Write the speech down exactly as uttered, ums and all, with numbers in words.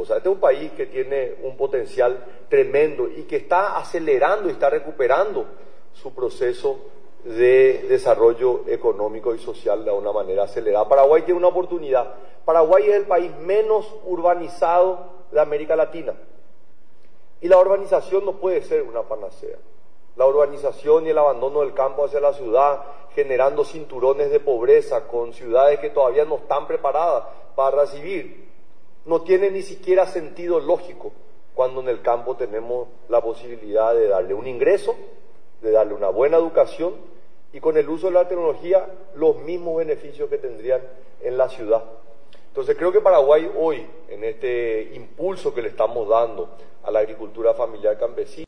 cosas. Este es un país que tiene un potencial tremendo y que está acelerando y está recuperando su proceso de desarrollo económico y social de una manera acelerada. Paraguay tiene una oportunidad. Paraguay es el país menos urbanizado de América Latina. Y la urbanización no puede ser una panacea. La urbanización y el abandono del campo hacia la ciudad, generando cinturones de pobreza con ciudades que todavía no están preparadas para recibir, no tiene ni siquiera sentido lógico cuando en el campo tenemos la posibilidad de darle un ingreso, de darle una buena educación y con el uso de la tecnología los mismos beneficios que tendrían en la ciudad. Entonces creo que Paraguay hoy, en este impulso que le estamos dando a la agricultura familiar campesina,